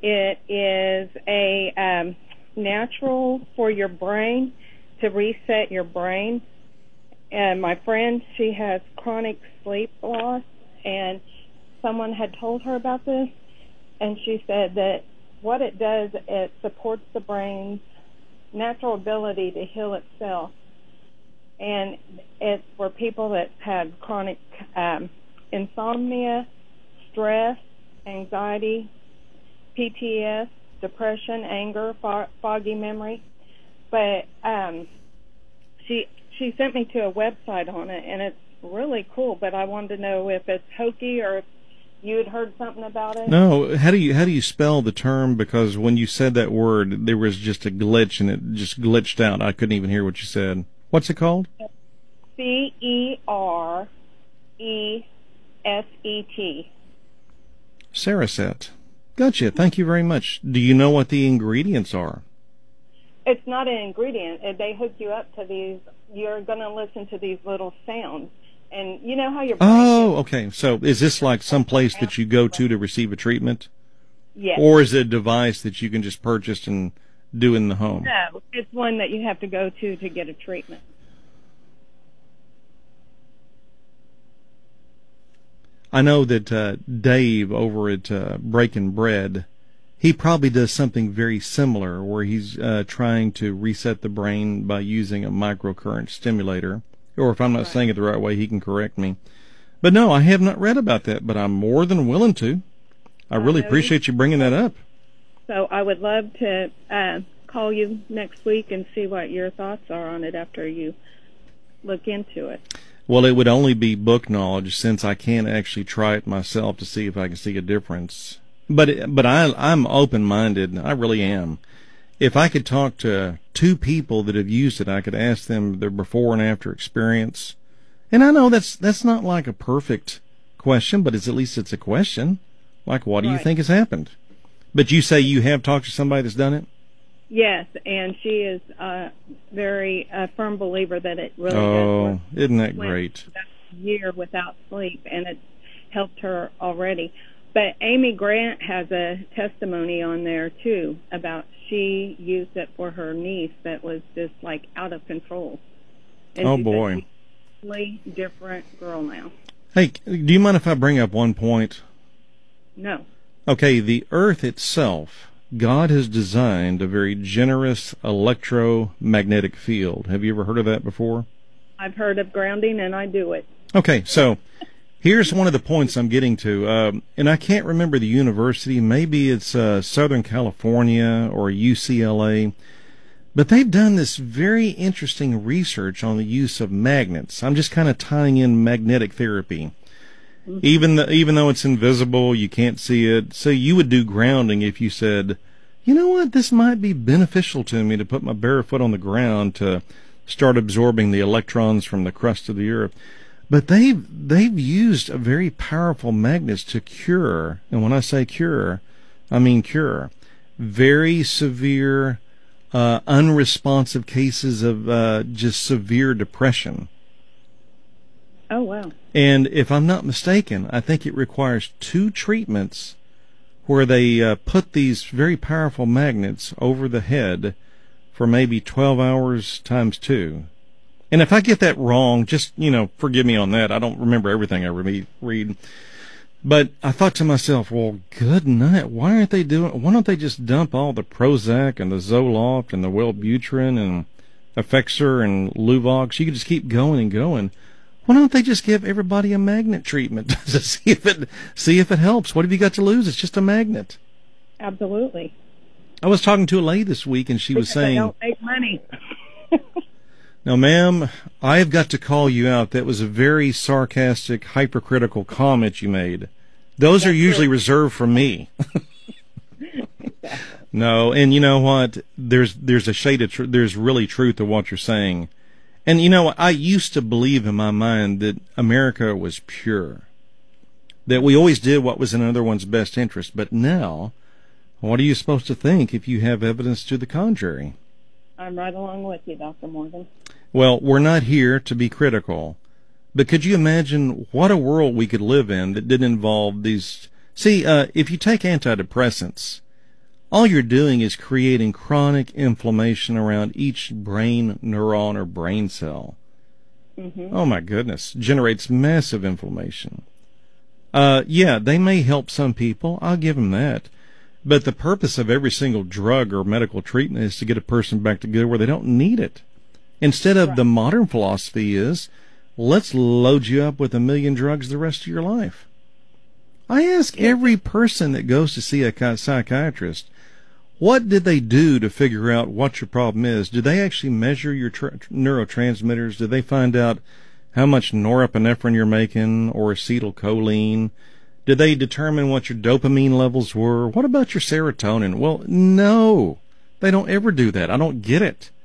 a natural for your brain, to reset your brain. And my friend, she has chronic sleep loss, and someone had told her about this, and she said that what it does, it supports the brain's natural ability to heal itself. And it's for people that had chronic insomnia, stress, anxiety, PTS, depression, anger, foggy memory. But she sent me to a website on it, and it's really cool. But I wanted to know if it's hokey or if you had heard something about it. No, how do you spell the term? Because when you said that word, there was just a glitch, and it just glitched out. I couldn't even hear what you said. What's it called? Cereset. Cereset. Gotcha. Thank you very much. Do you know what the ingredients are? It's not an ingredient. They hook you up to these. You're going to listen to these little sounds. And you know how your brain Oh, okay. So is this like some place that you go to receive a treatment? Yes. Or is it a device that you can just purchase and do in the home? No, it's one that you have to go to get a treatment. I know that Dave over at Breaking Bread, he probably does something very similar where he's trying to reset the brain by using a microcurrent stimulator. Or if I'm not saying it the right way, he can correct me. But no, I have not read about that, but I'm more than willing to. I really appreciate you bringing that up. So I would love to call you next week and see what your thoughts are on it after you look into it. Well, it would only be book knowledge since I can't actually try it myself to see if I can see a difference. But I'm open-minded. I really am. If I could talk to two people that have used it, I could ask them their before and after experience. And I know that's not like a perfect question, but at least it's a question. Like, what do you think has happened? But you say you have talked to somebody that's done it? Yes, and she is a very firm believer that it really does work. Isn't that great? A year without sleep, and it's helped her already. But Amy Grant has a testimony on there, too, about she used it for her niece that was just, like, out of control. And oh, she's boy. a completely different girl now. Hey, do you mind if I bring up one point? No. Okay, the Earth itself, God has designed a very generous electromagnetic field. Have you ever heard of that before? I've heard of grounding, and I do it. Okay, so here's one of the points I'm getting to, and I can't remember the university. Maybe it's Southern California or UCLA, but they've done this very interesting research on the use of magnets. I'm just kind of tying in magnetic therapy. Mm-hmm. Even though it's invisible, you can't see it. So you would do grounding if you said, you know what, this might be beneficial to me to put my bare foot on the ground to start absorbing the electrons from the crust of the earth. But they've used a very powerful magnets to cure, and when I say cure, I mean cure, very severe, unresponsive cases of just severe depression. Oh, wow. And if I'm not mistaken, I think it requires 2 treatments where they put these very powerful magnets over the head for maybe 12 hours times 2. And if I get that wrong, just, forgive me on that. I don't remember everything I read. But I thought to myself, well, good night. Why don't they just dump all the Prozac and the Zoloft and the Wellbutrin and Effexor and Luvox? You could just keep going and going. Why don't they just give everybody a magnet treatment to see if it helps? What have you got to lose? It's just a magnet. Absolutely. I was talking to a lady this week, and she was saying, they don't make money. Now, ma'am, I have got to call you out. That was a very sarcastic, hypercritical comment you made. Those are usually reserved for me. Exactly. No, and you know what? There's a shade of there's really truth to what you're saying. And I used to believe in my mind that America was pure, that we always did what was in another one's best interest. But now, what are you supposed to think if you have evidence to the contrary? I'm right along with you, Dr. Morgan. Well, we're not here to be critical, but could you imagine what a world we could live in that didn't involve these? See, if you take antidepressants, all you're doing is creating chronic inflammation around each brain neuron or brain cell. Mm-hmm. Oh, my goodness. Generates massive inflammation. Yeah, they may help some people. I'll give them that. But the purpose of every single drug or medical treatment is to get a person back to good where they don't need it. Instead of the modern philosophy is, let's load you up with 1 million drugs the rest of your life. I ask every person that goes to see a psychiatrist, what did they do to figure out what your problem is? Do they actually measure your neurotransmitters? Do they find out how much norepinephrine you're making or acetylcholine? Did they determine what your dopamine levels were? What about your serotonin? Well, no, they don't ever do that. I don't get it.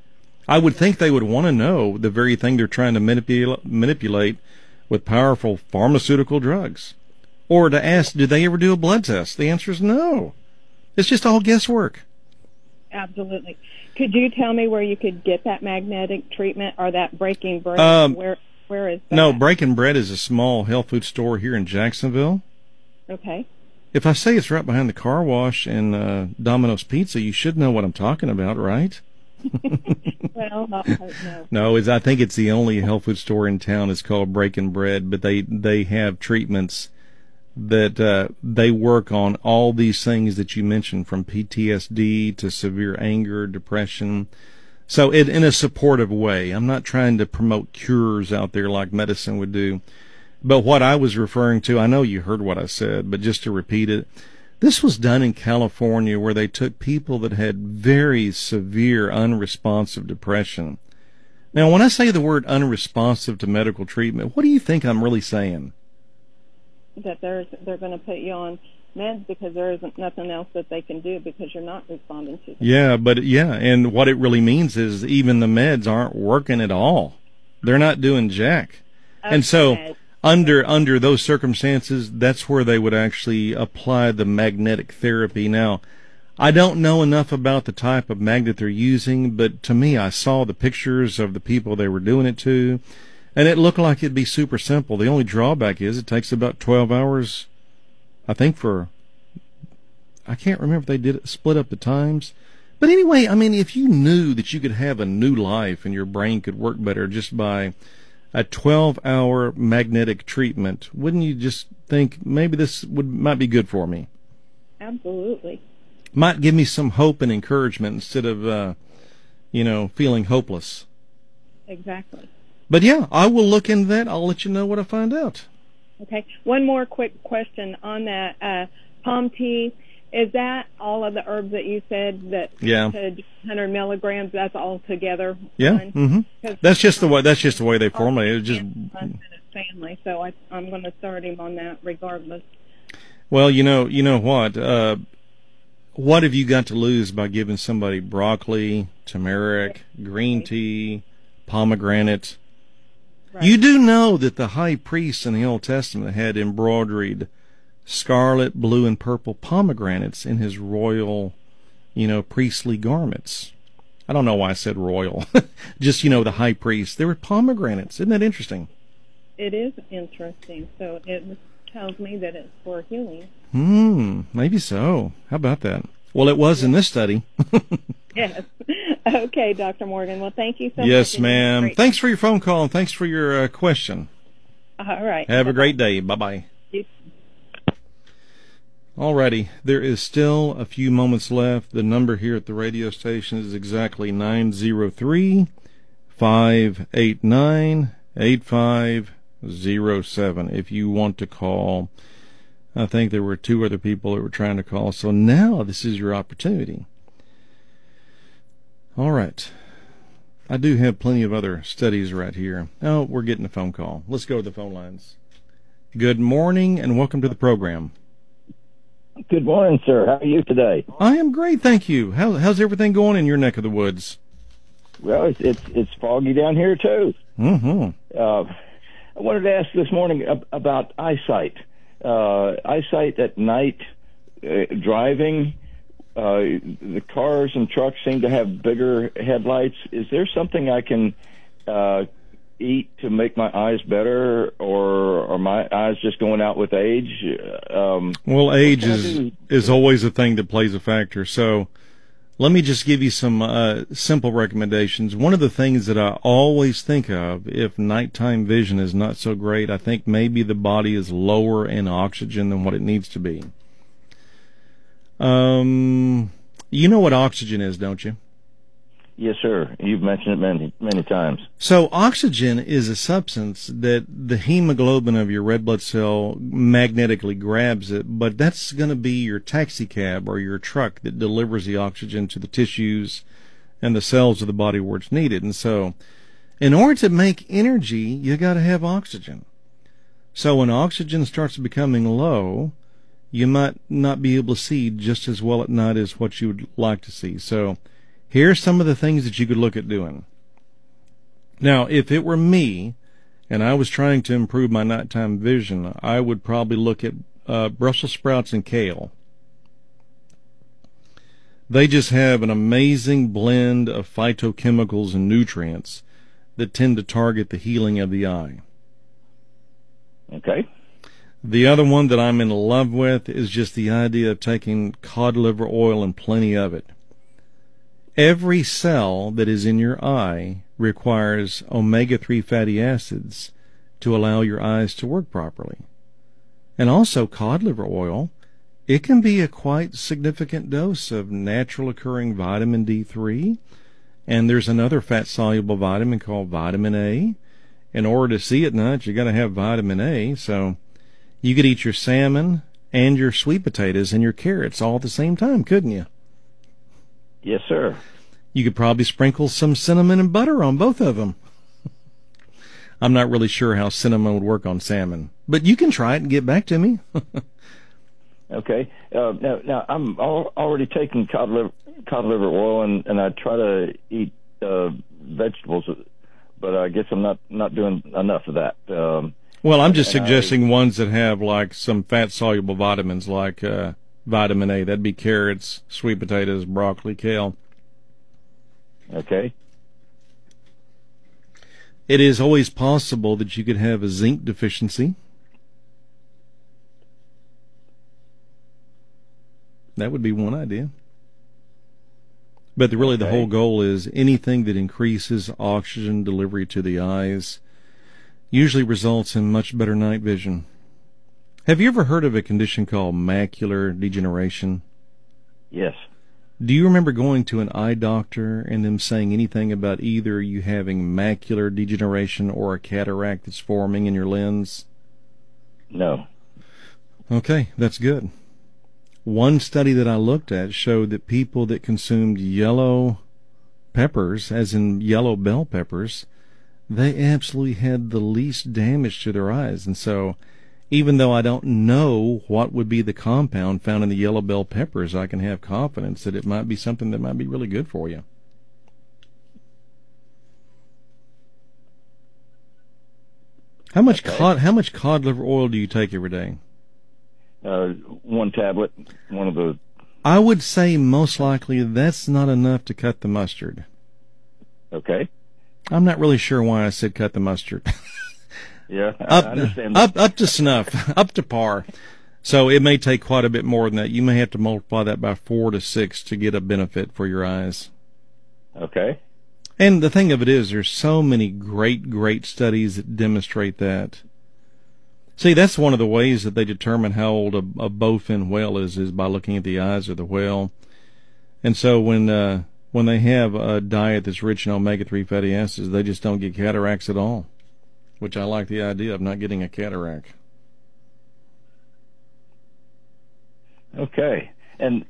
I would think they would want to know the very thing they're trying to manipulate with powerful pharmaceutical drugs. Or to ask, did they ever do a blood test? The answer is no. It's just all guesswork. Absolutely. Could you tell me where you could get that magnetic treatment or that Breaking Bread? Where is that? No, Breaking Bread is a small health food store here in Jacksonville. Okay. If I say it's right behind the car wash and Domino's Pizza, you should know what I'm talking about, right? Well, no. No, I think it's the only health food store in town. It's called Breaking Bread, but they have treatments that they work on all these things that you mentioned, from PTSD to severe anger, depression. So in a supportive way. I'm not trying to promote cures out there like medicine would do. But what I was referring to, I know you heard what I said, but just to repeat it, this was done in California, where they took people that had very severe unresponsive depression. Now, when I say the word unresponsive to medical treatment, what do you think I'm really saying? That they're going to put you on meds because there isn't nothing else that they can do because you're not responding to them. Yeah, and what it really means is even the meds aren't working at all. They're not doing jack. Okay. And so under those circumstances, that's where they would actually apply the magnetic therapy. Now, I don't know enough about the type of magnet they're using, but to me, I saw the pictures of the people they were doing it to, and it looked like it'd be super simple. The only drawback is it takes about 12 hours, I think, I can't remember if they did it, split up the times. But anyway, I mean, if you knew that you could have a new life and your brain could work better just by a 12-hour magnetic treatment, wouldn't you just think maybe this might be good for me? Absolutely. Might give me some hope and encouragement instead of, feeling hopeless. Exactly. But yeah, I will look into that. I'll let you know what I find out. Okay. One more quick question on that. Palm tea, is that all of the herbs that you said that 100 milligrams, that's all together? Yeah. Mm-hmm. That's just the way they formulate it. Just family, so I'm going to start him on that regardless. Well, you know what? What have you got to lose by giving somebody broccoli, turmeric, green tea, pomegranate? Right. You do know that the high priest in the Old Testament had embroidered scarlet, blue, and purple pomegranates in his royal, priestly garments. I don't know why I said royal. Just, the high priest. There were pomegranates. Isn't that interesting? It is interesting. So it tells me that it's for healing. Maybe so. How about that? Well, it was in this study. Yes. Okay, Dr. Morgan. Well, thank you so much. Yes, ma'am. Thanks for your phone call, and thanks for your question. All right. Have a great day. Bye-bye. Alrighty, there is still a few moments left. The number here at the radio station is exactly 903-589-8507 if you want to call. I think there were 2 other people that were trying to call, so now this is your opportunity. All right. I do have plenty of other studies right here. Oh, we're getting a phone call. Let's go to the phone lines. Good morning and welcome to the program. Good morning, sir. How are you today? I am great, thank you. How's everything going in your neck of the woods? Well, it's foggy down here too. Mm-hmm. I wanted to ask this morning about eyesight. Eyesight at night, driving. The cars and trucks seem to have bigger headlights. Is there something I can eat to make my eyes better, or are my eyes just going out with age? Well, age is always a thing that plays a factor. So let me just give you some simple recommendations. One of the things that I always think of if nighttime vision is not so great, I think maybe the body is lower in oxygen than what it needs to be. You know what oxygen is, don't you? Yes, sir. You've mentioned it many times. So oxygen is a substance that the hemoglobin of your red blood cell magnetically grabs it, but that's going to be your taxi cab or your truck that delivers the oxygen to the tissues and the cells of the body where it's needed. And so in order to make energy, you got to have oxygen. So when oxygen starts becoming low, you might not be able to see just as well at night as what you would like to see. So here's some of the things that you could look at doing. Now, if it were me and I was trying to improve my nighttime vision, I would probably look at Brussels sprouts and kale. They just have an amazing blend of phytochemicals and nutrients that tend to target the healing of the eye. Okay. The other one that I'm in love with is just the idea of taking cod liver oil and plenty of it. Every cell that is in your eye requires omega-3 fatty acids to allow your eyes to work properly. And also cod liver oil, it can be a quite significant dose of natural occurring vitamin D3, and there's another fat-soluble vitamin called vitamin A. In order to see at night, you got to have vitamin A, so you could eat your salmon and your sweet potatoes and your carrots all at the same time, couldn't you? Yes, sir. You could probably sprinkle some cinnamon and butter on both of them. I'm not really sure how cinnamon would work on salmon, but you can try it and get back to me. Okay. Now I'm already taking cod liver oil, and I try to eat vegetables, but I guess I'm not doing enough of that. Well, I'm just suggesting ones that have like some fat-soluble vitamins, like vitamin A. That'd be carrots, sweet potatoes, broccoli, kale. Okay. It is always possible that you could have a zinc deficiency. That would be one idea. But really the whole goal is anything that increases oxygen delivery to the eyes usually results in much better night vision. Have you ever heard of a condition called macular degeneration? Yes. Do you remember going to an eye doctor and them saying anything about either you having macular degeneration or a cataract that's forming in your lens? No. Okay, that's good. One study that I looked at showed that people that consumed yellow peppers, as in yellow bell peppers, they absolutely had the least damage to their eyes. And so even though I don't know what would be the compound found in the yellow bell peppers, I can have confidence that it might be something that might be really good for you. How much cod liver oil do you take every day? One tablet, one of the... I would say most likely that's not enough to cut the mustard. Okay. I'm not really sure why I said cut the mustard. Yeah, I understand. Up to snuff, up to par. So it may take quite a bit more than that. You may have to multiply that by 4 to 6 to get a benefit for your eyes. Okay. And the thing of it is, there's so many great studies that demonstrate that. See, that's one of the ways that they determine how old a bowfin whale is by looking at the eyes of the whale. And so when they have a diet that's rich in omega-3 fatty acids, they just don't get cataracts at all, which I like the idea of not getting a cataract. Okay. And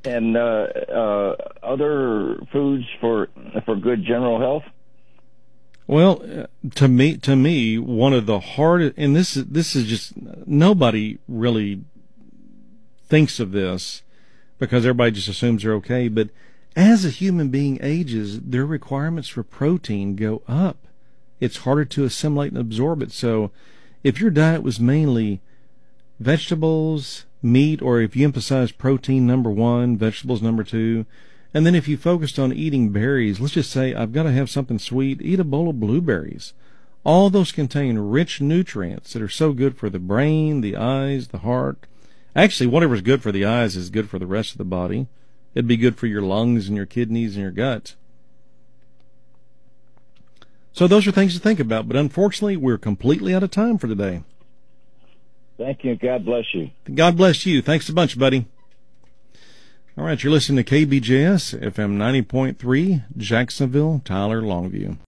other foods for good general health? Well, to me, one of the hardest, and this is just, nobody really thinks of this because everybody just assumes they're okay, but as a human being ages, their requirements for protein go up. It's harder to assimilate and absorb it. So if your diet was mainly vegetables, meat, or if you emphasize protein number 1, vegetables number 2, and then if you focused on eating berries, let's just say I've got to have something sweet, eat a bowl of blueberries. All those contain rich nutrients that are so good for the brain, the eyes, the heart. Actually, whatever's good for the eyes is good for the rest of the body. It'd be good for your lungs and your kidneys and your gut. So those are things to think about, but unfortunately, we're completely out of time for today. Thank you. God bless you. God bless you. Thanks a bunch, buddy. All right, you're listening to KBJS, FM 90.3, Jacksonville, Tyler, Longview.